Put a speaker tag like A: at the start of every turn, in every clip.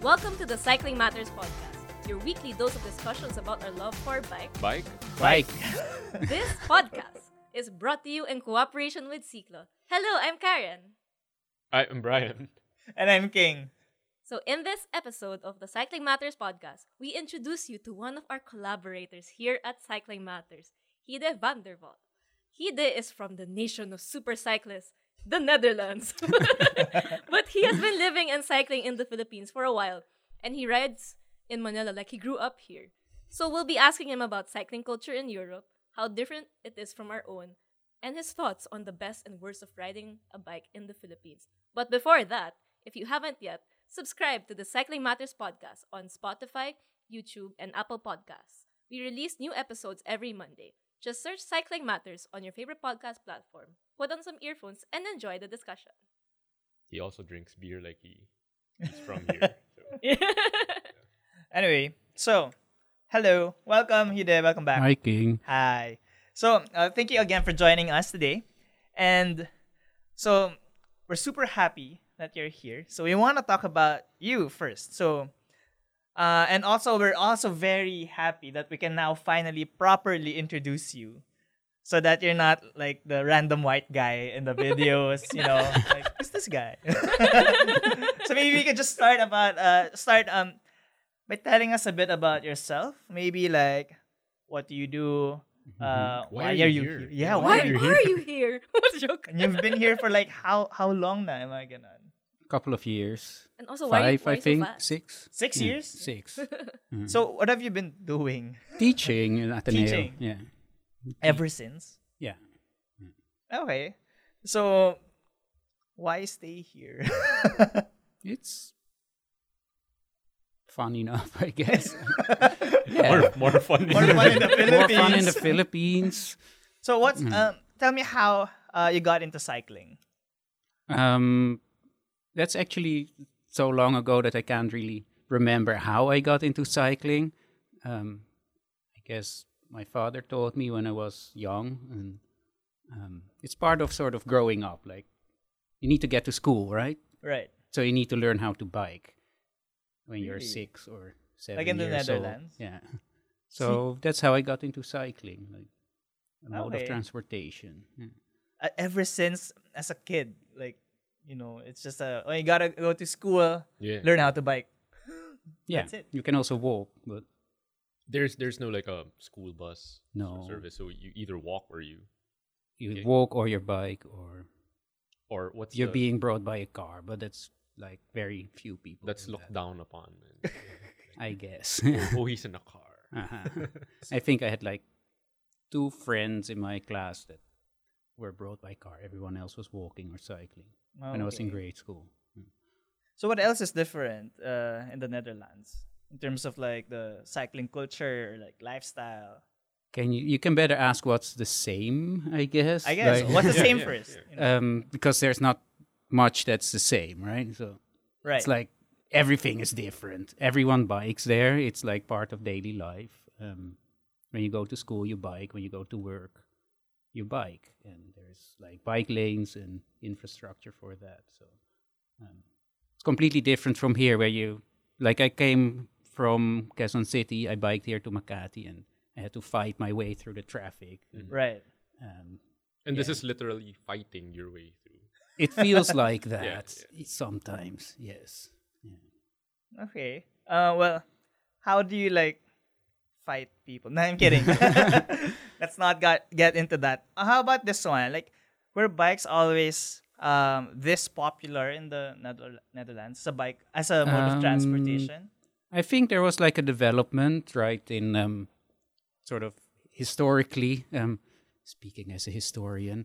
A: Welcome to the Cycling Matters podcast, your weekly dose of discussions about our love for bike.
B: Bike.
A: This podcast is brought to you in cooperation with Ciclo. Hello, I'm Karen.
B: I'm Brian.
C: And I'm King.
A: So in this episode of the Cycling Matters podcast, we introduce you to one of our collaborators here at Cycling Matters, Hide van der Walt. Hide is from the nation of super cyclists, the Netherlands. But he has been living and cycling in the Philippines for a while, and he rides in Manila like he grew up here. So we'll be asking him about cycling culture in Europe, how different it is from our own, and his thoughts on the best and worst of riding a bike in the Philippines. But before that, if you haven't yet, subscribe to the Cycling Matters podcast on Spotify, YouTube, and Apple Podcasts. We release new episodes every Monday. Just search Cycling Matters on your favorite podcast platform, put on some earphones, and enjoy the discussion.
B: He also drinks beer like he's from here. So.
C: Anyway, so, hello. Welcome, Hide. Welcome back.
D: Hi, King.
C: Hi. So, thank you again for joining us today. And so, we're super happy that you're here. So, we want to talk about you first. So, and also, we're also very happy that we can now finally properly introduce you so that you're not like the random white guy in the videos, like, who's this guy? So, maybe we could just start by telling us a bit about yourself. Maybe like, what do you do? Why are you here? Yeah,
A: Why are you here? What's your
C: And you've been here for like how long na? Am I gonna?
D: Couple of years.
A: And also, why
D: Five,
A: are
D: I
A: you
D: think.
A: so fast?
D: 6.
C: 6 years?
D: 6.
C: So what have you been doing
D: Teaching in Ateneo.
C: Teaching.
D: Yeah.
C: ever since?
D: Yeah.
C: Okay. So why stay here?
D: It's fun enough, I guess. Yeah.
B: More fun.
C: More fun in the Philippines.
D: More fun in the Philippines.
C: So what's tell me how you got into cycling?
D: That's actually so long ago that I can't really remember how I got into cycling. I guess my father taught me when I was young, and it's part of sort of growing up. Like, you need to get to school, right?
C: Right.
D: So you need to learn how to bike when you're
C: Really?
D: 6 or 7
C: Like in the
D: years
C: Netherlands?
D: old. Yeah. So that's how I got into cycling, like a mode
C: Okay.
D: of transportation. Yeah.
C: Ever since as a kid, like it's just you gotta go to school,
B: Yeah.
C: learn how to bike.
D: Yeah.
C: That's it.
D: You can also walk, but
B: There's no like a school bus
D: No.
B: service, so you either walk or you
D: you walk or your bike, or
B: what's
D: you're
B: the,
D: being brought by a car, but that's like very few people.
B: that's
D: do
B: looked
D: that,
B: down upon. And,
D: I guess.
B: oh, he's in a car.
D: Uh-huh. I think I had like 2 friends in my class that were brought by car. Everyone else was walking or cycling when I was in
C: Okay.
D: grade school.
C: So what else is different in the Netherlands in terms of like the cycling culture or like lifestyle?
D: You can better ask what's the same, I guess.
C: I guess
D: Like,
C: what's the same
B: Yeah.
C: first?
D: because there's not much that's the same, right? So
C: Right.
D: it's like everything is different. Everyone bikes there. It's like part of daily life. When you go to school, you bike. When you go to work, you bike. And there's like bike lanes and infrastructure for that. So it's completely different from here, where I came from Quezon City. I biked here to Makati, and I had to fight my way through the traffic.
C: Right.
B: And this
D: Yeah.
B: is literally fighting your way through.
D: It feels like
B: Yeah,
D: that sometimes. Yes.
C: Okay. Well, how do you like fight people? No, I'm kidding. Let's not get into that. How about this one? Like, were bikes always this popular in the Netherlands as a mode of transportation?
D: I think there was like a development, right, in sort of historically, speaking as a historian,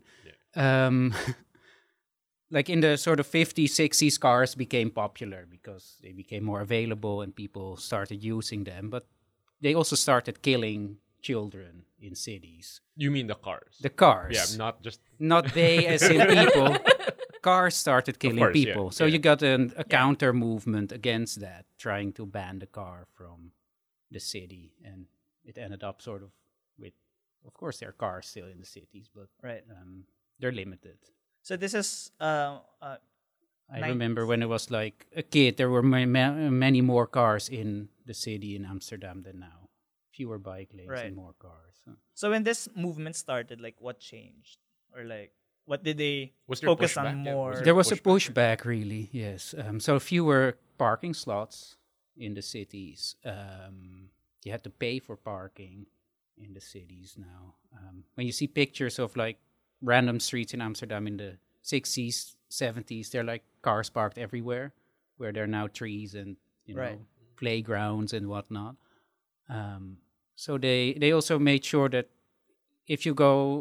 D: like in the sort of 50s, 60s, cars became popular because they became more available and people started using them. But they also started killing children in cities.
B: You mean the cars?
D: The cars.
B: Yeah, not just
D: Not they as in people. Cars started killing
B: course, yeah,
D: people. So
B: yeah.
D: you got a counter movement against that, trying to ban the car from the city. And it ended up sort of with, of course, there are cars still in the cities, but
C: Right.
D: they're limited.
C: So this is
D: I remember when I was like a kid, there were many more cars in the city in Amsterdam than now. Fewer bike lanes
C: Right.
D: and more cars.
C: So when this movement started, like what changed, or like what did they
B: Was there
C: focus
B: pushback?
C: on
B: Yeah,
C: more?
B: was
D: There was a
B: pushback?
D: pushback, really, yes. So fewer parking slots in the cities. You had to pay for parking in the cities now. When you see pictures of like random streets in Amsterdam in the 60s, 70s, they're like cars parked everywhere, where there are now trees and
C: Right.
D: playgrounds and whatnot. So they also made sure that if you go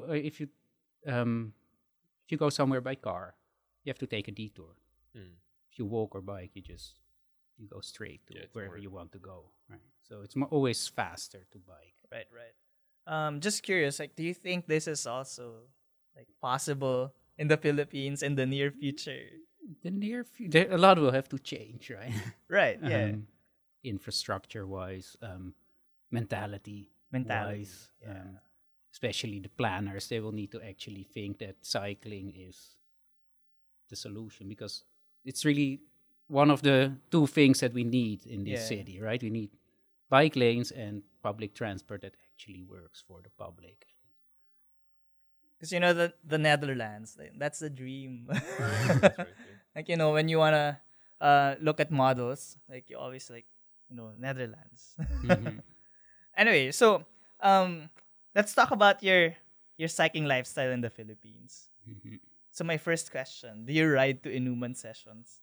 D: if you go somewhere by car, you have to take a detour.
B: Mm.
D: If you walk or bike, you go straight to
B: Yeah, it's
D: wherever
B: more-
D: you want to go. Right. So it's always faster to bike.
C: Right, right. Just curious, like, do you think this is also like possible in the Philippines in the near future?
D: The near future, a lot will have to change, right?
C: Right. Yeah.
D: Infrastructure wise, mentality
C: Mentality,
D: wise,
C: yeah.
D: especially the planners, they will need to actually think that cycling is the solution, because it's really one of the two things that we need in this
C: Yeah.
D: city, right? We need bike lanes and public transport that actually works for the public.
C: Because you know the Netherlands, like, that's the dream.
B: That's right, yeah.
C: Like, you know, when you wanna look at models, like you always like, you know, Netherlands.
D: Mhm.
C: Anyway, so let's talk about your cycling lifestyle in the Philippines.
D: Mhm.
C: So my first question: do you ride to Inuman sessions?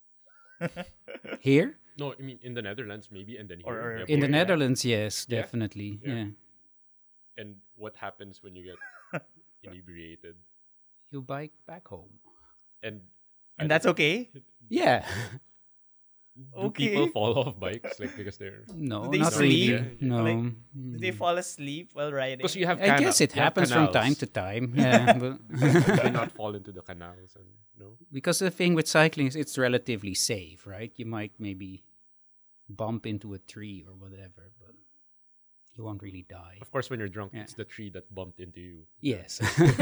D: Here
B: No, I mean in the Netherlands maybe, and then here.
C: Or-
B: Yeah,
D: in the
B: both.
D: Netherlands, yes,
B: Yeah.
D: definitely,
B: Yeah.
D: yeah.
B: And what happens when you get inebriated?
D: You bike back home.
B: And
C: And that's okay.
D: Yeah.
B: do
C: Okay.
B: people fall off bikes like because they're
D: No,
C: Do they
D: not
C: sleep?
D: really. No.
C: Like, do they fall asleep while riding?
B: because you have
D: I guess it
B: you have
D: happens from time
B: canals.
D: to time. Yeah, but
B: They not fall into the canals and no.
D: because the thing with cycling is it's relatively safe, right? You might maybe bump into a tree or whatever, but you won't really die.
B: Of course, when you're drunk,
D: Yeah.
B: it's the tree that bumped into you.
D: Yes.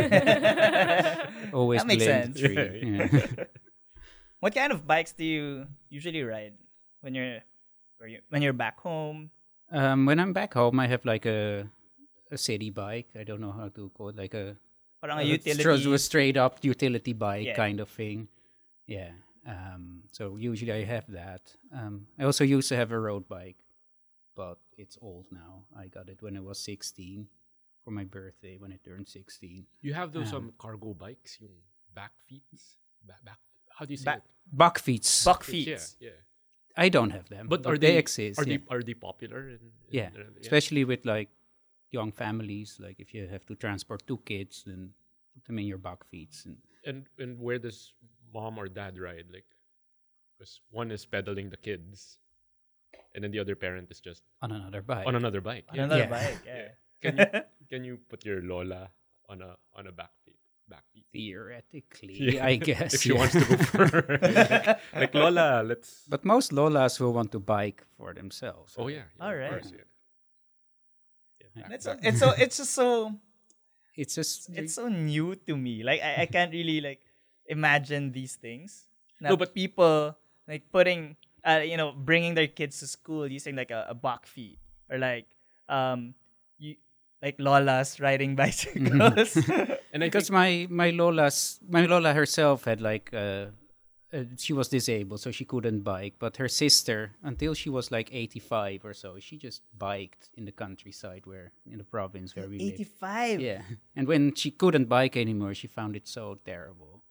D: Always
C: That makes
D: blame the
C: sense.
D: tree.
B: Yeah.
D: Yeah.
C: What kind of bikes do you usually ride when you're back home?
D: When I'm back home, I have like a city bike. I don't know how to call it, like a
C: Parang a
D: a
C: utility.
D: straight up utility bike
C: Yeah.
D: kind of thing. Yeah. So usually I have that. I also used to have a road bike, but it's old now. I got it when I was 16 for my birthday when I turned 16.
B: You have those
D: Um,
B: cargo bikes, yung back feet. Back. How do you say
C: Back-
B: it?
D: Buck feets.
C: Buck
B: Yeah,
C: feet.
B: yeah.
D: I don't have them,
B: But are
D: they
B: they
D: exist?
B: Are
D: yeah.
B: they popular?
D: Yeah, especially with like young families. Like if you have to transport two kids, then put them in your buck feets. And
B: And where does mom or dad ride? Like, because one is pedaling the kids, and then the other parent is just
D: on another bike.
B: on another bike. Yeah.
C: Another
D: Yeah.
C: bike. Yeah.
B: Can you put your Lola on a back feet?
D: Theoretically, I guess.
B: if she
D: yeah.
B: wants to go for like Lola, let's.
D: But most Lolas will want to bike for themselves.
B: Oh yeah.
C: All
B: of
C: right.
B: course, yeah. Yeah,
C: It's
B: back-
C: it's just so
D: It's just
C: it's so new to me. Like I can't really like imagine these things.
B: No,
C: Now,
B: but-
C: people like putting bringing their kids to school using like a buck feet, or like you like Lolas riding bicycles.
B: and I
D: because
B: think
D: my Lola herself had like she was disabled, so she couldn't bike. But her sister, until she was like 85 or so, she just biked in the countryside, where in the province where we live.
C: 85.
D: Yeah, and when she couldn't bike anymore, she found it so terrible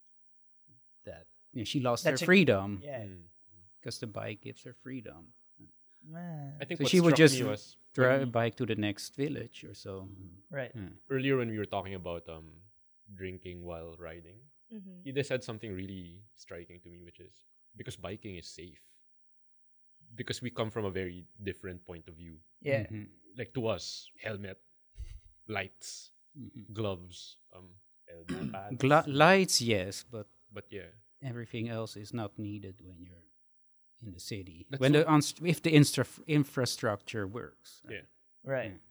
D: that she lost
C: That
D: her
C: she-
D: freedom,
C: Yeah.
D: because the bike gives her freedom.
C: Man.
B: I think
D: So
B: what
D: she would
B: struck
D: just
B: me was
D: Drive bike to the next village or so.
C: Right.
B: earlier when we were talking about drinking while riding.
A: Mm-hmm.
B: They said something really striking to me, which is because biking is safe. Because we come from a very different point of view.
C: Yeah.
D: Mhm.
B: Like to us, helmet, lights,
D: Mhm.
B: gloves, elbow pads.
D: Lights, yes, but
B: But yeah,
D: everything else is not needed when you're in the city.
B: That's
D: When if the infrastructure works.
B: yeah.
C: Right.
D: Yeah.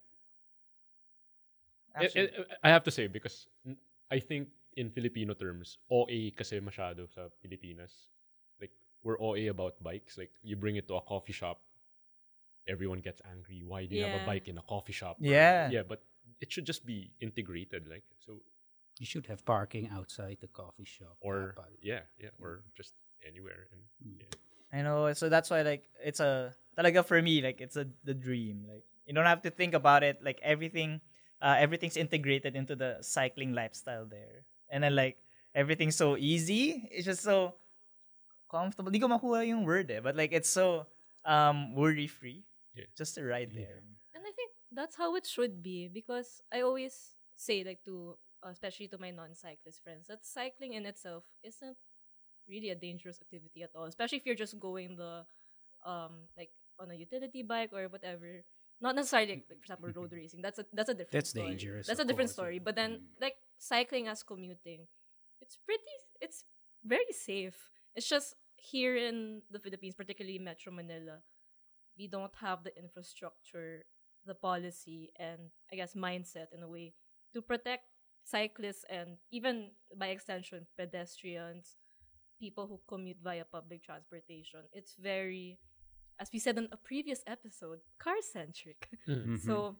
C: Actually,
B: I have to say because I think in Filipino terms, OA kasi masyado sa Pilipinas. like we're OA about bikes. Like you bring it to a coffee shop, everyone gets angry. Why do you have a
A: Yeah.
B: bike in a coffee shop?
C: Yeah.
B: Yeah, but it should just be integrated, like so,
D: You should have parking outside the coffee shop.
B: or
D: but
B: or just anywhere. And yeah.
C: I know, so that's why like it's talaga for me, like it's the dream. Like you don't have to think about it. Like everything's integrated into the cycling lifestyle there, and then like everything's so easy. It's just so comfortable. Di ko makuha yung word but like it's so worry free.
B: Yeah.
C: Just to ride there.
A: And I think that's how it should be, because I always say, like, to especially to my non-cyclist friends, that cycling in itself isn't really a dangerous activity at all, especially if you're just going the like on a utility bike or whatever. Not necessarily, like, for example, road racing. That's a different
D: That's
A: story.
D: dangerous,
A: That's
D: of
A: a different
D: course,
A: story.
D: yeah.
A: But then like cycling as commuting, it's very safe. It's just here in the Philippines, particularly Metro Manila, we don't have the infrastructure, the policy, and I guess mindset in a way to protect cyclists and even by extension pedestrians, people who commute via public transportation. It's very, as we said in a previous episode, car centric.
B: Mm-hmm.
A: So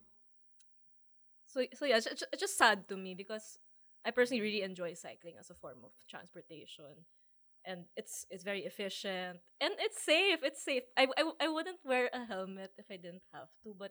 A: yeah, it's just sad to me because I personally really enjoy cycling as a form of transportation, and it's very efficient and it's safe. It's safe. I wouldn't wear a helmet if I didn't have to, but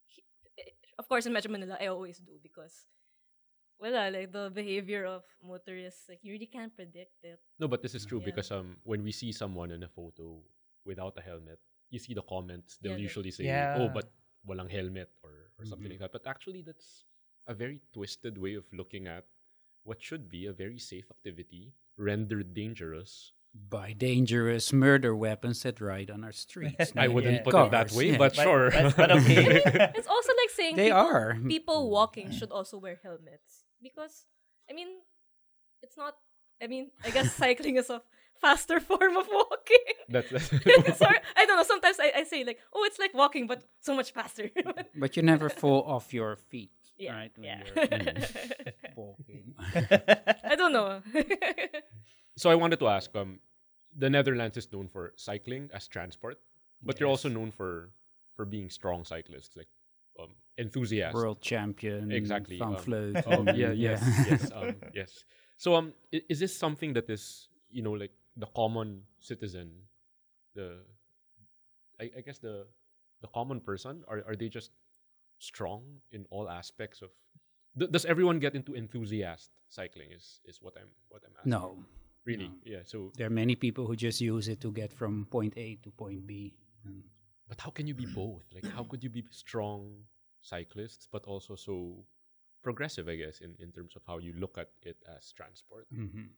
A: of course in Metro Manila I always do because like the behavior of motorists, like you really can't predict it.
B: No, but this is true
A: Yeah.
B: because when we see someone in a photo without a helmet, you see the comments. They'll
A: Yeah,
B: usually say,
C: Yeah.
B: "Oh, but walang helmet," or something like that. But actually, that's a very twisted way of looking at what should be a very safe activity rendered dangerous.
D: by dangerous murder weapons that ride on our streets.
B: I
D: not
B: wouldn't
C: Yeah.
B: put it that
D: cars,
B: way,
D: yeah.
B: but sure.
C: But okay.
A: It's also like saying
D: They
A: people,
D: are.
A: people walking should also wear helmets because I mean it's not. I mean, I guess cycling is a faster form of walking.
B: that's
A: Sorry, I don't know. Sometimes I say like, oh, it's like walking, but so much faster.
D: But you never fall off your feet,
A: Yeah,
D: right? When
A: yeah.
D: you're walking.
A: I don't know.
B: So I wanted to ask, the Netherlands is known for cycling as transport, but you're also known for being strong cyclists, like enthusiasts.
D: World champion.
B: Exactly,
D: Van Vleuten.
B: Yes. So is this something that is, like the common citizen, I guess the common person, are they just strong in all aspects of? Does everyone get into enthusiast cycling? Is what I'm asking.
D: No.
B: Really,
D: No.
B: yeah. So,
D: There are many people who just use it to get from point A to point B. And
B: but how can you be both? Like, how could you be strong cyclists but also so progressive? I guess in terms of how you look at it as transport.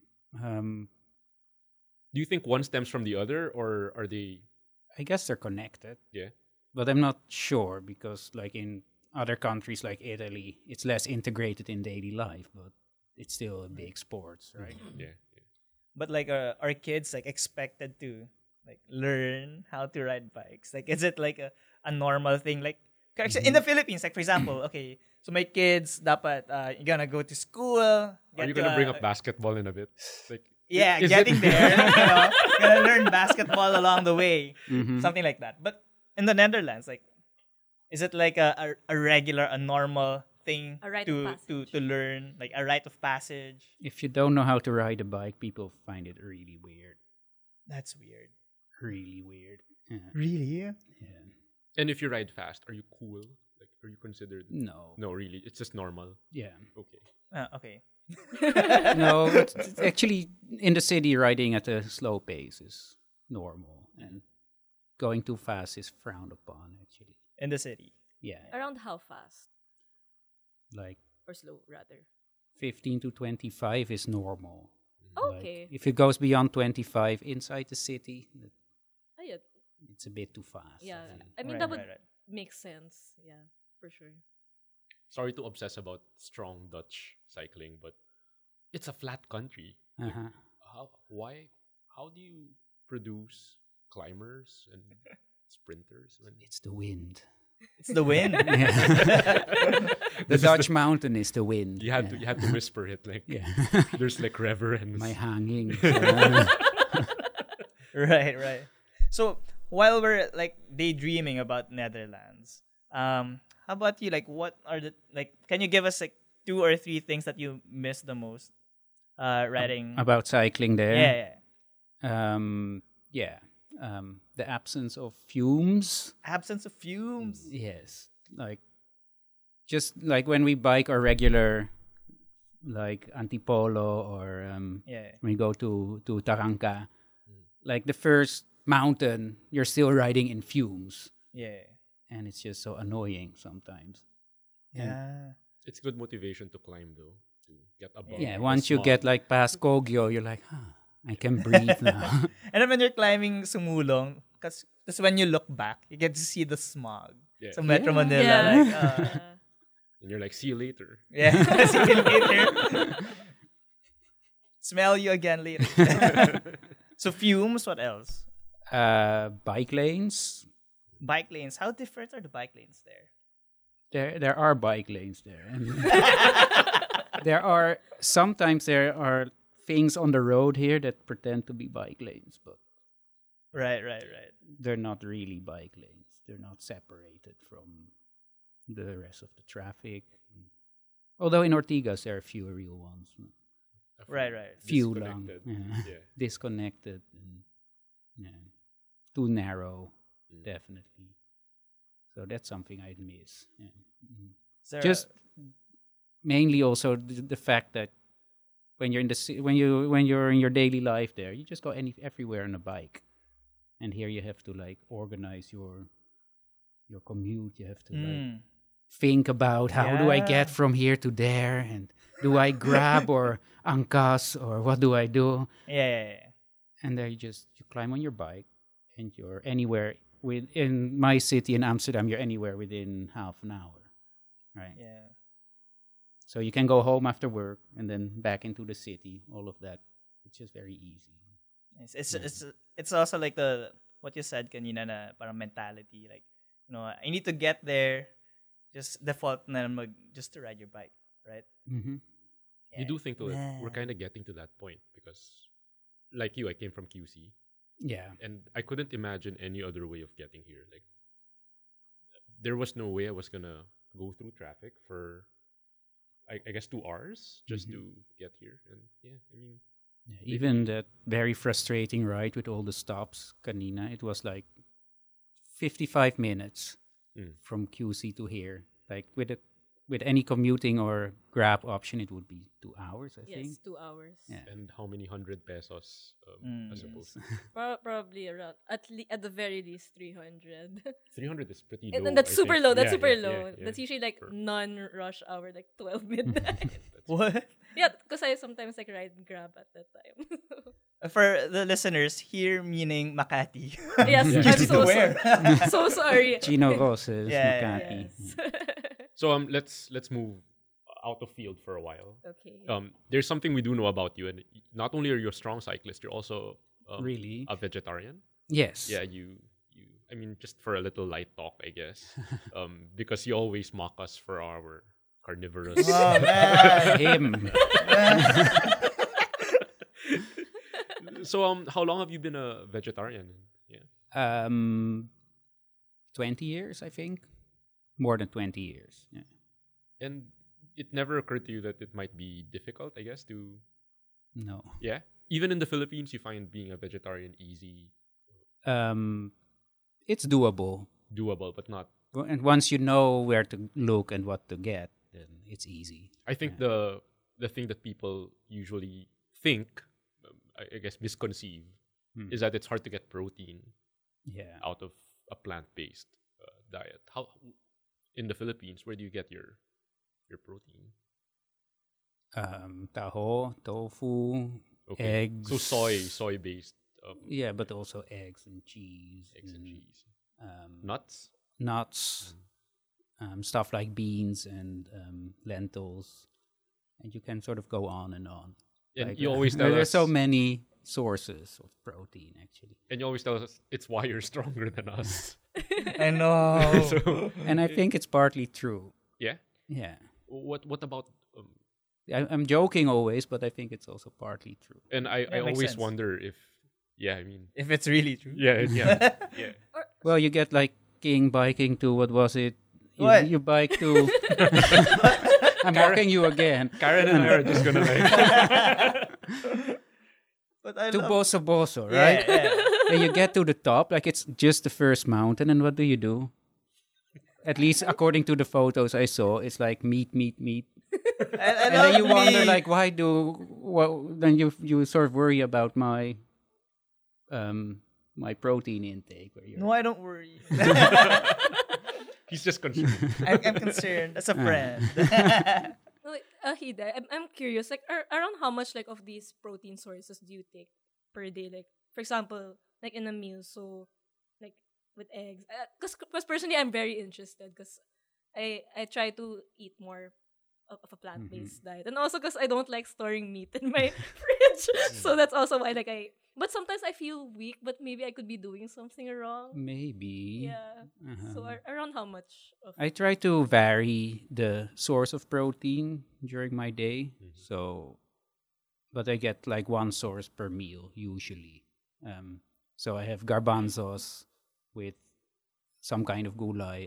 B: Do you think one stems from the other, or are they?
D: I guess they're connected,
B: Yeah.
D: but I'm not sure because, like in other countries like Italy, it's less integrated in daily life, but it's still a big sport, right?
B: Yeah.
C: But like are kids like expected to like learn how to ride bikes? Like is it like a normal thing? Like in the Philippines, like for example, okay, so my kids dapat you're gonna go to school.
B: Are
C: get
B: you
C: to
B: gonna bring
C: a-
B: up basketball in a bit? Like,
C: Yeah,
B: is
C: getting
B: it-
C: there. Gonna learn basketball along the way,
D: Mhm.
C: something like that. But in the Netherlands, like, is it like a regular, a normal thing
A: A rite
C: to
A: of passage.
C: to learn, like a rite of passage?
D: If you don't know how to ride a bike, people find it really weird.
C: That's weird.
D: Really weird. Yeah.
C: Really?
D: Yeah.
B: And if you ride fast, are you cool? Like, are you considered?
D: No.
B: No, really, it's just normal.
D: Yeah.
B: Okay.
C: Okay.
D: No, it's actually in the city, riding at a slow pace is normal, and going too fast is frowned upon. Actually,
C: In the city.
D: yeah,
A: Around how fast
D: like
A: or slow rather?
D: 15 to 25 is normal. Like,
A: Okay.
D: if it goes beyond 25 inside the city,
A: Ayun.
D: it's a bit too fast.
A: Yeah.
D: I think.
A: I mean
C: Right,
A: that would
C: right.
A: make sense. Yeah, for sure.
B: Sorry to obsess about strong Dutch cycling, but it's a flat country.
D: Uh-huh.
B: How do you produce climbers and sprinters when
D: It's the wind.
C: It's the wind.
D: The
B: This is
D: Dutch mountain is the wind.
B: you had to whisper it like
D: Yeah.
B: there's like reverence.
D: My hanging.
C: Right. So while we're like daydreaming about Netherlands, how about you? Like, what are the like? Can you give us like 2 or 3 things that you miss the most? Riding.
D: About cycling there.
C: Yeah.
D: Yeah. The absence of fumes.
C: Absence of fumes.
D: Yes. Like, just like when we bike our regular, like Antipolo or
C: Yeah.
D: when we go to Tarangka, like the first mountain, you're still riding in fumes.
C: Yeah.
D: And it's just so annoying sometimes.
C: Yeah.
B: It's good motivation to climb though, to get above.
D: Yeah,
B: the
D: once you
B: smog.
D: get like past Kogyo, you're like, I can breathe now.
C: And then when you're climbing Sumulong, because when you look back, you get to see the smog.
B: Yeah.
C: So Metro
D: Yeah.
C: Manila,
A: Yeah.
C: like,
B: And you're like, see you later.
C: yeah, see you later. Smell you again later. So fumes, what else?
D: Bike lanes.
C: Bike lanes. How different are the bike lanes there?
D: There are bike lanes there. And sometimes there are things on the road here that pretend to be bike lanes, but
C: Right.
D: they're not really bike lanes. They're not separated from the rest of the traffic. Although in Ortigas there are few real ones.
C: Right.
D: Few lang.
B: Disconnected.
D: Yeah.
B: Yeah.
D: Disconnected. And, yeah. Too narrow,
B: Mm.
D: definitely. So that's something I'd miss. Yeah. Mhm.
C: Is there
D: Just mainly also the fact that when you're in when you're in your daily life there, you just go everywhere on a bike, and here you have to like organize your commute. You have to like think about how do I get
C: Yeah.
D: from here to there, and do I grab or angkas or what do I do?
C: yeah.
D: And there you climb on your bike, and you're anywhere in my city in Amsterdam. You're anywhere within half an hour, right?
C: Yeah.
D: So you can go home after work and then back into the city. All of that, it's just very easy.
C: It's also like the what you said kanina na parang mentality, like, I need to get there, just default na just to ride your bike, right?
D: Mm-hmm.
B: You do think though that
C: Yeah.
B: we're kind of getting to that point because, like you, I came from QC
D: Yeah.
B: and I couldn't imagine any other way of getting here. Like, there was no way I was gonna go through traffic for, I guess, 2 hours just to get here. And yeah, I mean,
D: Yeah, even that very frustrating ride with all the stops, kanina, it was like 55 minutes from QC to here. Like with any commuting or Grab option, it would be 2 hours, I think.
A: Yes, 2 hours.
D: Yeah.
B: and how many 100 pesos, I suppose.
A: Probably around at the very least 300.
B: 300 is pretty low.
A: And then that's
B: I
A: super
B: think.
A: low. That's
B: Yeah,
A: super
B: yeah,
A: low.
B: yeah,
A: That's
B: yeah.
A: usually like
B: For-
A: non-rush hour, like 12 midnight.
C: What?
A: Yeah, because I sometimes like ride Grab at that time.
C: For the listeners, here meaning Makati.
A: Yes, I'm
C: Easy to
A: so
C: wear.
A: sorry. So sorry.
D: Chino Roses,
C: Yeah,
D: Makati.
A: Yes.
B: So let's move out of field for a while.
A: Okay.
B: There's something we do know about you, and not only are you a strong cyclist, you're also
D: Really?
B: a vegetarian.
D: Yes.
B: Yeah, you. I mean, just for a little light talk, I guess, because you always mock us for our carnivorous.
C: Oh man.
D: Him.
B: So, how long have you been a vegetarian? Yeah.
D: 20 years, I think. More than 20 years. Yeah.
B: And it never occurred to you that it might be difficult, I guess, to.
D: No.
B: Yeah. Even in the Philippines, you find being a vegetarian easy,
D: It's doable.
B: doable, but not.
D: And once you know where to look and what to get, then it's easy.
B: I think the thing that people usually think, I guess, misconceive, is that it's hard to get protein
D: Yeah.
B: out of a plant-based diet. How in the Philippines, where do you get your protein?
D: Taho, tofu,
B: Okay.
D: eggs.
B: So soy-based
D: Yeah, but also eggs and cheese.
B: eggs and cheese,
D: Nuts.
B: nuts.
D: Stuff like beans and lentils. And you can sort of go on and on.
B: And
D: Like,
B: you always tell
D: there's
B: us,
D: so many sources of protein, actually.
B: and you always tell us it's why you're stronger than us.
C: I know.
B: So
D: And I think it's partly true.
B: yeah.
D: Yeah.
B: What about?
D: I'm joking always, but I think it's also partly true.
B: And I
C: Yeah, makes
B: always
C: sense.
B: wonder if Yeah, I mean,
C: If it's really true.
B: yeah, yeah, yeah.
D: Well, you get like king biking to what was it?
C: What?
D: You bike to. I'm mocking you again.
B: Karen and I are just gonna like.
C: But I
D: To
C: love
D: Boso Boso, right?
C: Yeah, yeah.
D: And you get to the top, like it's just the first mountain, and what do? At least according to the photos I saw, it's like meat.
C: I
D: And then you
C: love
D: wonder,
C: me.
D: like, why do? Well, then you sort of worry about my my protein intake. Where you're,
C: No, I don't worry.
B: He's just confused.
C: I'm concerned as a friend.
A: No, wait, Hida, I'm curious. Like, around how much like of these protein sources do you take per day? Like, for example, like in a meal. So, like with eggs. Because personally, I'm very interested. Because I try to eat more of a plant-based diet, and also because I don't like storing meat in my fridge. So that's also why like I. But sometimes I feel weak. But maybe I could be doing something wrong.
D: maybe.
A: Yeah. So
D: Uh-huh.
A: around how much of
D: I try to vary the source of protein during my day. So, but I get like one source per meal usually. So I have garbanzos with some kind of gulay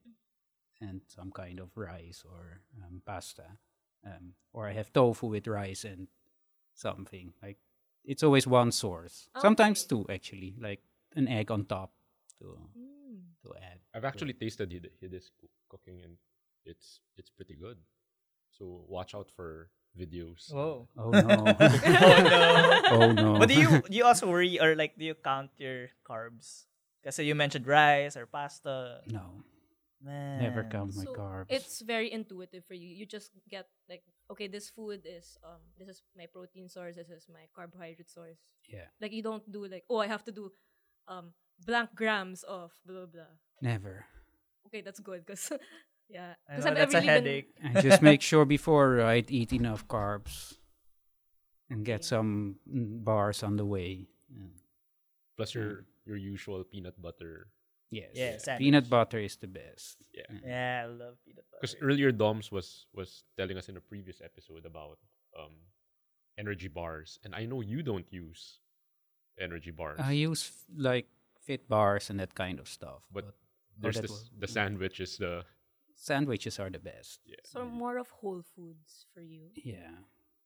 D: and some kind of rice or pasta, or I have tofu with rice and something like. It's always one source. Sometimes
A: Okay.
D: two actually, like an egg on top to
A: Mm.
D: to add.
B: I've actually tasted his cooking, and it's pretty good. So watch out for videos.
C: Whoa.
D: Oh no!
C: Oh no.
D: Oh no!
C: But do you also worry or like do you count your carbs? Because you mentioned rice or pasta.
D: No,
C: Man.
D: never count my
A: So
D: carbs.
A: it's very intuitive for you. You just get like, okay, this food is this is my protein source, this is my carbohydrate source.
D: Yeah,
A: Like you don't do like, oh, I have to do blank grams of blah blah blah.
C: Oh,
D: never.
A: Okay, that's good because yeah,
C: I
A: because
C: know, that's a headache.
D: I just make sure before I eat enough carbs and get some bars on the way. Yeah.
B: Plus your usual peanut butter.
D: Yes,
C: Yeah, sandwich.
D: peanut butter is the best.
B: Yeah.
C: Yeah, I love peanut butter.
B: Because earlier Doms was telling us in a previous episode about energy bars, and I know you don't use energy bars,
D: I use like fit bars and that kind of stuff.
B: but
D: Oh,
B: there's
D: that
B: this
D: was-
B: the sandwich is the
D: Sandwiches are the best.
B: yeah.
A: So more of whole foods for you.
D: Yeah.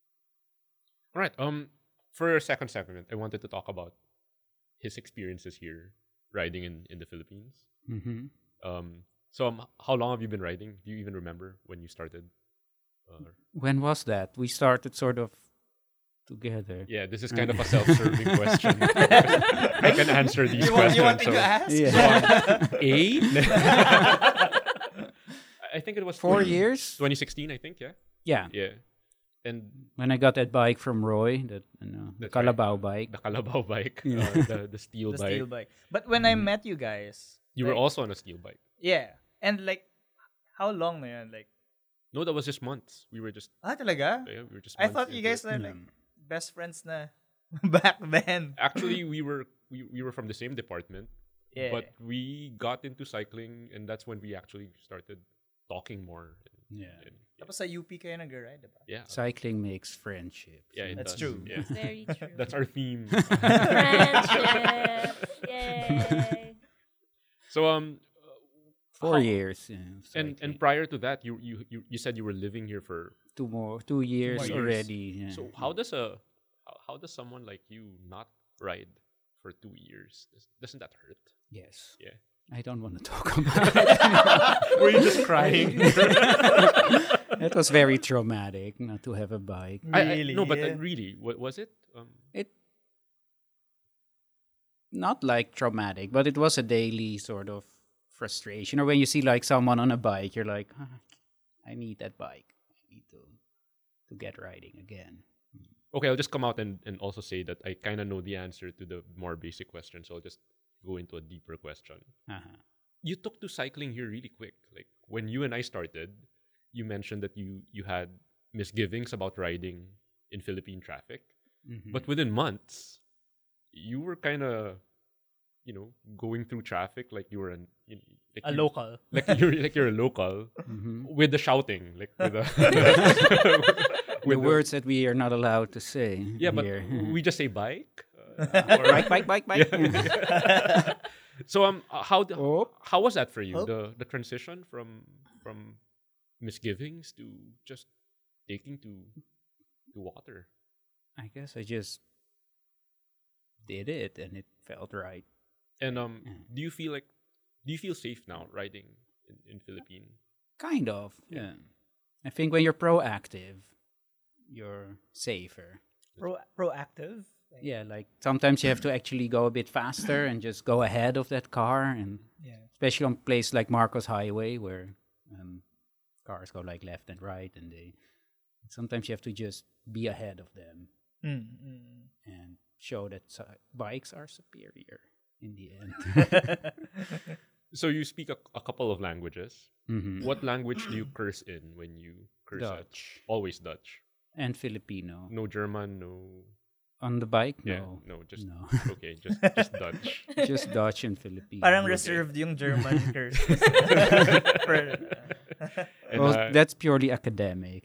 B: All right. For our second segment, I wanted to talk about his experiences here riding in the Philippines.
D: Mm-hmm.
B: So how long have you been riding? Do you even remember when you started?
D: When was that? We started sort of together.
B: Yeah, this is kind of a self-serving question. I can answer these questions.
C: You want me
B: so-
C: to ask?
D: Yeah.
B: I think it was
D: 4 years?
B: 2016, I think, yeah.
D: Yeah.
B: Yeah. And
D: When I got that bike from Roy, the
B: That's right.
D: Calabao bike.
B: the Calabao bike,
D: Yeah.
B: the steel
C: The
B: bike.
C: steel bike. But when I met you guys,
B: You were
C: like,
B: also on a steel bike.
C: yeah, and like, how long na yun? Like,
B: No, that was just months. We were just
C: talaga?
B: yeah, we were just
C: I
B: months
C: thought you
B: into
C: guys
B: it.
C: were like best friends na back then.
B: Actually we were from the same department,
C: Yeah.
B: but we got into cycling, and that's when we actually started talking more.
D: Yeah.
B: And,
C: Tapos sa UP kayo nag-ride, diba?
B: yeah.
D: Cycling makes friendship.
B: Yeah, it
C: That's
B: does.
C: true.
B: Yeah.
A: Very true.
B: That's our theme.
A: Friendship. Yay.
B: So
D: 4 years. Yeah,
B: and
D: cycling.
B: prior to that, you said you were living here for.
D: 2 years
B: years.
D: already. Yeah.
B: So how does someone like you not ride for 2 years? Doesn't that hurt?
D: Yes.
B: Yeah.
D: I don't want to talk about it.
B: Were you just crying?
D: It was very traumatic not to have a bike.
C: Really?
B: No, but
C: Yeah.
B: really, what was it?
D: It not like traumatic, but it was a daily sort of frustration. Or when you see like someone on a bike, you're like, I need that bike. I need to get riding again.
B: Okay, I'll just come out and also say that I kind of know the answer to the more basic question, so I'll just go into a deeper question.
D: Uh-huh.
B: You took to cycling here really quick. Like when you and I started, you mentioned that you had misgivings about riding in Philippine traffic,
D: Mhm.
B: but within months, you were kind of, going through traffic like you were like
C: A
B: you-
C: local.
B: like you're a local
D: Mhm.
B: with the shouting, like with the
D: The words that we are not allowed to say
B: yeah, but
D: here.
B: we just say bike.
D: Bike.
B: Yeah. So
D: Oh.
B: how was that for you?
C: Oh.
B: The transition from misgivings to just taking to water.
D: I guess I just did it and it felt right.
B: And
D: Yeah.
B: do you feel safe now riding in Philippine?
D: Kind of. Yeah. I think when you're proactive, you're safer.
C: Proactive. Like,
D: Yeah, like sometimes you have to actually go a bit faster and just go ahead of that car, and
C: Yeah.
D: especially on place like Marcos Highway where cars go like left and right, and sometimes you have to just be ahead of them and show that bikes are superior in the end.
B: So you speak a couple of languages.
D: Mhm.
B: What language do you curse in when you curse at?
D: Dutch
B: Always Dutch.
D: and Filipino.
B: No German, no.
D: On the bike,
B: Yeah,
D: no.
B: no, just
D: No.
B: okay, just Dutch.
D: Just Dutch and Filipino.
C: Parang
B: Okay.
C: reserved yung German curse. For-
B: And,
D: Well, that's purely academic.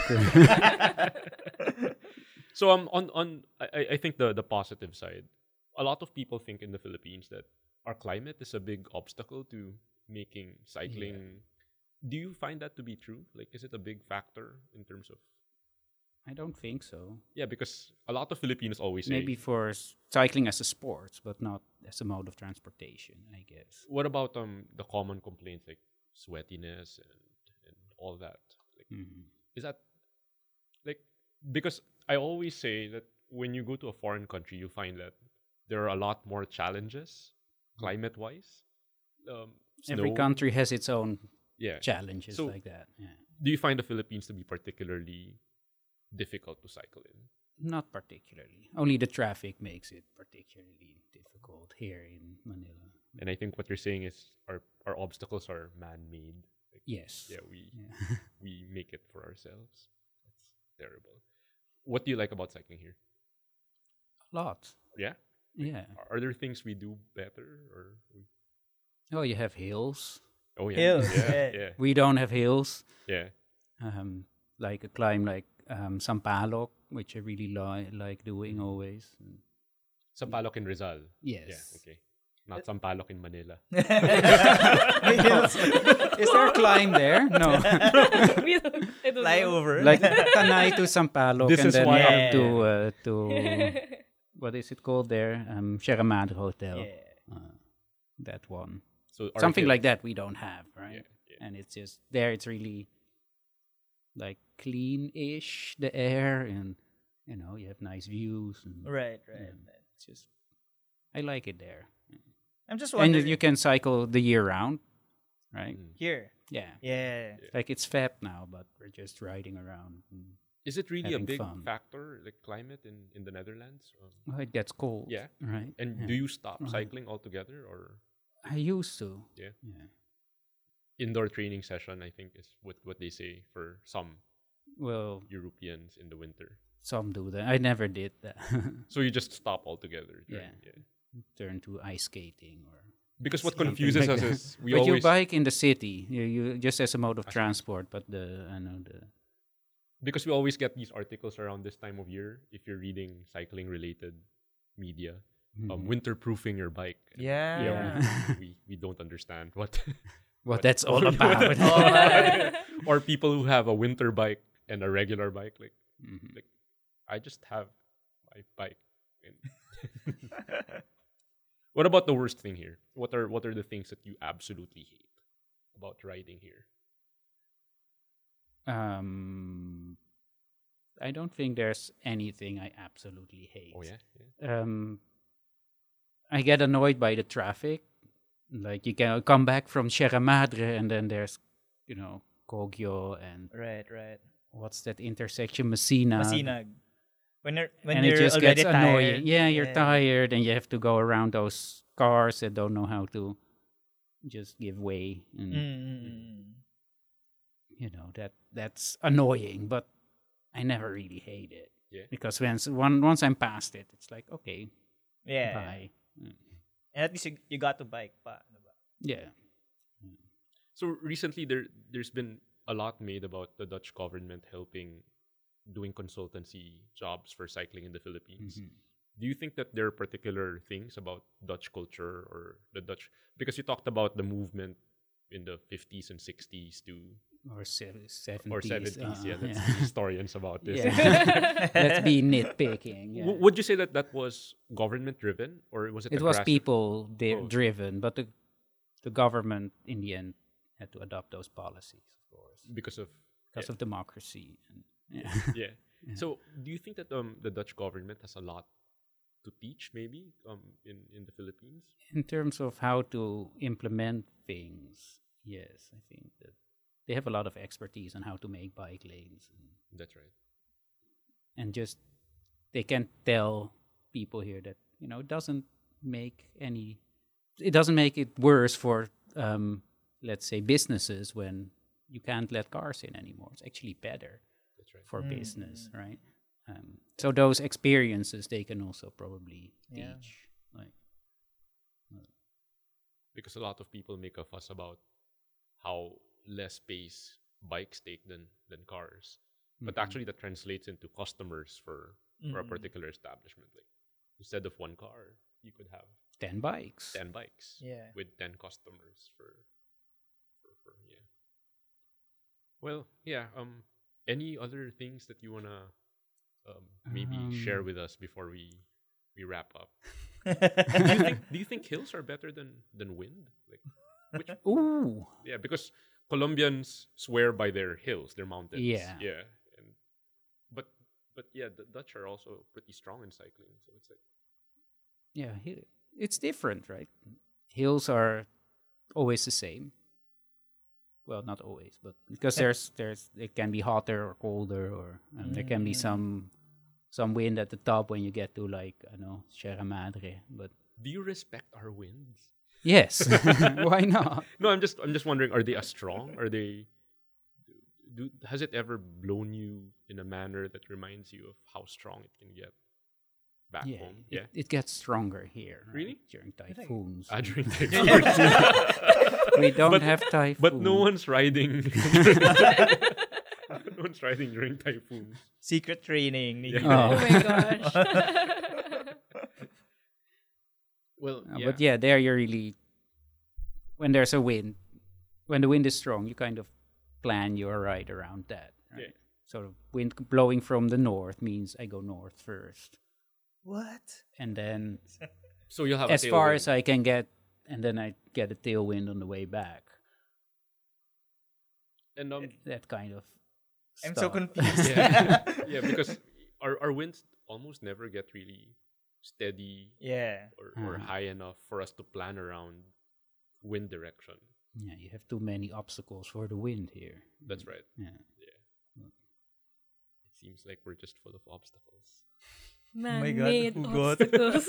B: so I think the positive side, a lot of people think in the Philippines that our climate is a big obstacle to making cycling. Do you find that to be true? Like, is it a big factor in terms of?
D: I don't think so.
B: Yeah, because a lot of Filipinos always say,
D: Maybe for cycling as a sport, but not as a mode of transportation, I guess.
B: what about the common complaints like sweatiness and all that? Like,
D: Mhm.
B: is that like, because I always say that when you go to a foreign country, you find that there are a lot more challenges climate wise.
D: Every
B: Snow.
D: country has its own
B: Yeah.
D: challenges
B: So-
D: like that. Yeah.
B: Do you find the Philippines to be particularly difficult to cycle in?
D: Not particularly. Only the traffic makes it particularly difficult here in Manila.
B: And I think what you're saying is our obstacles are man-made. Like,
D: Yes.
B: yeah, we
D: Yeah.
B: we make it for ourselves. That's terrible. What do you like about cycling here?
D: A lot.
B: Yeah.
D: Yeah.
B: Are there things we do better or?
D: Oh, you have hills.
B: Oh yeah.
C: Hills,
B: Yeah.
C: right.
B: Yeah.
D: We don't have hills.
B: Yeah.
D: Like a climb like Sampaloc, which I really like doing always.
B: Sampaloc in Rizal.
D: Yes.
B: Yeah. Okay. Not Sampaloc in Manila.
C: May hills.
D: Is there a climb there? No.
A: We don't, I don't know.
C: Flyover.
D: Like Tanay to Sampaloc,
B: This
D: and
B: is
D: then
B: why
D: up
C: I'm-
D: to what is it called there? Sierra Madre Hotel.
C: Yeah.
B: That
D: one.
B: So
D: Something like
B: hills-
D: that we don't have, right?
B: Yeah, yeah.
D: And it's just there. It's really like clean-ish the air, and you have nice views. And,
C: Right.
D: It's just I like it there,
C: I'm just
D: and
C: wondering.
D: you can cycle the year round, right?
B: Mm.
C: Here.
D: Yeah.
C: Yeah.
D: Like it's Feb now, but we're just riding around.
B: Is it really a
D: Having
B: big
D: fun.
B: factor, like climate in the Netherlands?
D: Oh, it gets cold.
B: Yeah.
D: Right.
B: And
D: Yeah.
B: do you stop
D: Right.
B: cycling altogether, or
D: I used to.
B: Yeah.
D: Yeah.
B: indoor training session? I think is what they say for some
D: Well,
B: Europeans in the winter.
D: some do that. I never did that.
B: So you just stop altogether.
D: Yeah.
B: yeah.
D: Turn to ice skating or.
B: Because what
D: something
B: confuses
D: like
B: us
D: that.
B: is we
D: But you
B: always
D: bike in the city. You just as a mode of transport, but the
B: because we always get these articles around this time of year if you're reading cycling related media, winter proofing your bike. And,
C: Yeah.
D: Yeah.
B: we don't understand what
D: what that's all about.
B: or people who have a winter bike and a regular bike, like
D: Mhm.
B: I just have my bike. And what about the worst thing here? What are the things that you absolutely hate about riding here?
D: I don't think there's anything I absolutely hate.
B: Oh yeah.
D: I get annoyed by the traffic. Like you can come back from Sierra Madre and then there's, Kogyo and
C: Right.
D: what's that intersection? Messina.
C: Masinag. When
D: And
C: you're
D: it just
C: already
D: gets annoying.
C: tired.
D: Yeah, you're tired and you have to go around those cars that don't know how to just give way. And, that's annoying, but I never really hate it.
B: Yeah.
D: Because once I'm past it, it's like, okay,
C: Yeah.
D: bye.
C: And at least you got to bike pa. Diba?
D: Yeah.
B: So recently there's been a lot made about the Dutch government helping doing consultancy jobs for cycling in the Philippines. do you think that there are particular things about Dutch culture or the Dutch, because you talked about the movement in the 50s and 60s to
D: Or 70s.
B: or 70s, yeah, let's
D: yeah.
B: be historians about this.
D: Yeah. Let's be nitpicking. Yeah.
B: Would you say that that was government driven, or was it?
D: It
B: a
D: was
B: grass-
D: people
B: Oh.
D: driven, but the government in the end had to adopt those policies, of course,
B: because of
D: because of democracy. And, yeah.
B: yeah. So, do you think that the Dutch government has a lot to teach, maybe in the Philippines?
D: In terms of how to implement things, yes, I think that they have a lot of expertise on how to make bike lanes,
B: That's right.
D: and just they can tell people here that it doesn't make it worse for let's say businesses when you can't let cars in anymore. It's actually better
B: That's right.
D: for business, right? So those experiences they can also probably
C: Yeah.
D: teach. Like,
B: Because a lot of people make a fuss about how less space bikes take than cars, but actually that translates into customers for a particular establishment. Like instead of one car, you could have
D: 10 bikes.
B: 10 bikes
C: Yeah.
B: with 10 customers for yeah. Well, yeah. Any other things that you wanna maybe share with us before we wrap up? Do you think hills are better than wind? Like which?
D: Ooh.
B: Yeah, because Colombians swear by their hills, their mountains.
D: Yeah.
B: Yeah. And but yeah, the Dutch are also pretty strong in cycling, so it's like
D: Yeah, it's different, right? Hills are always the same. Well, not always, but because there's it can be hotter or colder, or there can be some wind at the top when you get to like I know Sierra Madre. But
B: do you respect our winds?
D: yes, why not?
B: No, I'm just wondering, are they as strong? Are they has it ever blown you in a manner that reminds you of how strong it can get back
D: Yeah,
B: home?
D: it gets stronger here. Right?
B: Really?
D: During typhoons.
B: During typhoons.
D: We don't have typhoons.
B: But no one's riding. No one's riding during typhoons.
C: Secret training.
B: Yeah.
A: Oh my gosh.
B: Well,
D: But yeah, there you're really when there's a wind, when the wind is strong, you kind of plan your ride around that. Right?
B: Yeah.
D: So wind blowing from the north means I go north first,
C: What?
D: and then
B: So you'll have
D: as
B: a
D: far
B: tailwind.
D: as I can get, and then I get a tailwind on the way back.
B: And
D: That kind of.
C: I'm so
D: stuff.
C: confused.
B: yeah, yeah, because our winds almost never get really steady
C: Yeah.
B: or high enough for us to plan around wind direction.
D: Yeah, you have too many obstacles for the wind here.
B: That's right.
D: Yeah.
B: It seems like we're just full of obstacles.
A: Man-made
C: Hugot.
A: obstacles.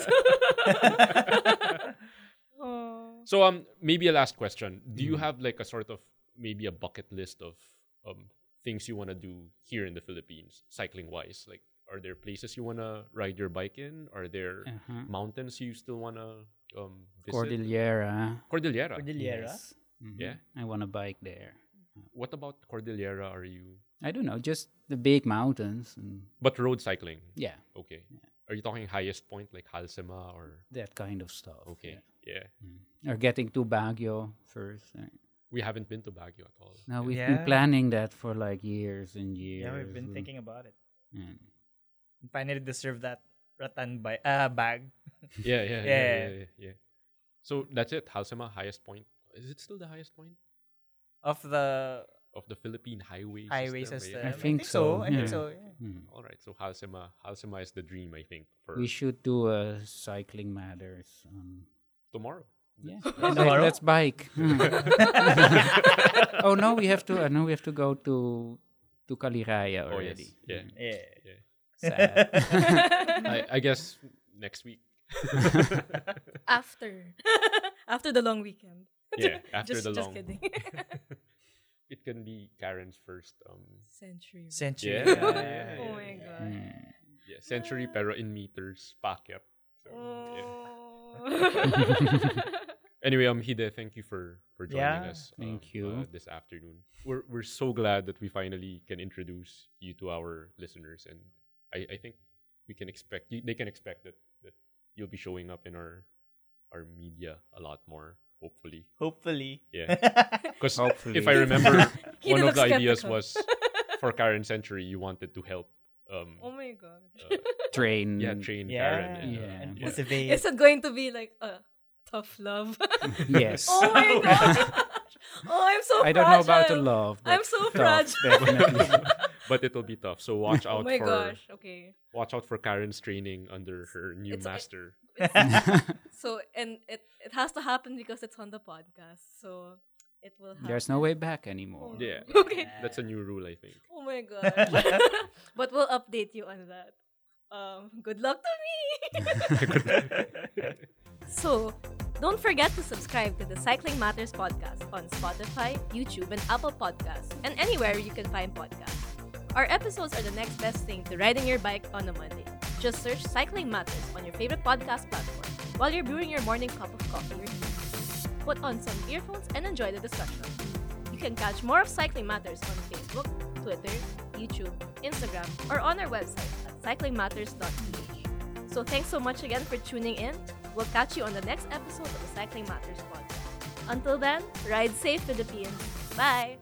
A: Oh.
B: So maybe a last question. Do you have like a sort of maybe a bucket list of things you want to do here in the Philippines, cycling wise? Like, are there places you want to ride your bike in? Are there mountains you still want to visit?
D: Cordillera.
B: Cordillera.
C: Cordillera.
D: Yes. Mhm.
B: Yeah.
D: I want to bike there.
B: What about Cordillera? Are you?
D: I don't know, just the big mountains. And
B: But road cycling.
D: yeah,
B: Okay. Are you talking highest point like Halsema or?
D: that kind of stuff.
B: Okay. Yeah.
D: Or getting to Baguio first.
B: We haven't been to Baguio at all.
D: Now we've
C: Yeah.
D: been planning that for like years and years.
C: Yeah, we've been thinking about it.
D: Yeah.
C: Finally deserve that rattan bag.
B: Yeah. So that's it. Halsema, highest point. Is it still the highest point
C: Of the
B: of the Philippine highway
C: system.
B: Yeah.
D: I think so,
C: I think
D: yeah.
C: so. Yeah.
B: All right. So Halsema is the dream, I think, for
D: We should do a cycling matters.
B: tomorrow.
D: Yeah,
C: Tomorrow?
D: let's bike. Oh no, we have to. We have to go to Caliraya
B: Oh yes.
D: already.
B: Yeah.
C: Yeah.
D: Sad.
B: I guess next week.
A: After. After the long weekend.
B: Yeah. After
A: Just
B: the long.
A: kidding.
B: It can be Karen's first
A: Century.
C: Century.
B: Yeah.
C: Yeah.
A: Oh my god.
B: yeah, century pero in meters packet. So yeah.
A: Oh.
B: Anyway, Hide, thank you for joining
C: Yeah,
B: us.
D: thank you.
B: This afternoon. We're so glad that we finally can introduce you to our listeners, and I think we can expect they can expect that you'll be showing up in our media a lot more. Hopefully,
C: Hopefully.
B: yeah. Because
D: Hopefully.
B: if I remember,
A: He
B: one of
A: looks
B: the ideas
A: skeptical.
B: was for Karen Century, you wanted to help.
A: Oh my gosh.
D: Train.
B: Train
C: Yeah.
B: Karen. And,
D: Yeah.
C: And
B: yeah.
C: motivate.
A: Is it going to be like a tough love?
D: Yes.
A: Oh my gosh. Oh, I'm so
D: I don't know about the
A: fragile.
D: love.
A: I'm
D: but
A: so
D: tough,
A: fragile.
D: definitely.
B: But it'll be tough. So watch
A: Oh
B: out
A: my
B: for
A: gosh. Okay.
B: watch out for Karen's training under her new
A: It's-
B: master.
A: So and it has to happen because it's on the podcast. So it will happen.
D: There's no way back anymore.
B: Yeah.
A: Okay.
B: That's a new rule, I think.
A: Oh my gosh. But we'll update you on that. Good luck to me. So, don't forget to subscribe to the Cycling Matters podcast on Spotify, YouTube, and Apple Podcasts, and anywhere you can find podcasts. Our episodes are the next best thing to riding your bike on a Monday. Just search Cycling Matters on your favorite podcast platform while you're brewing your morning cup of coffee or tea. Put on some earphones and enjoy the discussion. You can catch more of Cycling Matters on Facebook, Twitter, YouTube, Instagram, or on our website at cyclingmatters.ph. So thanks so much again for tuning in. We'll catch you on the next episode of the Cycling Matters podcast. Until then, ride safe, Philippines. Bye!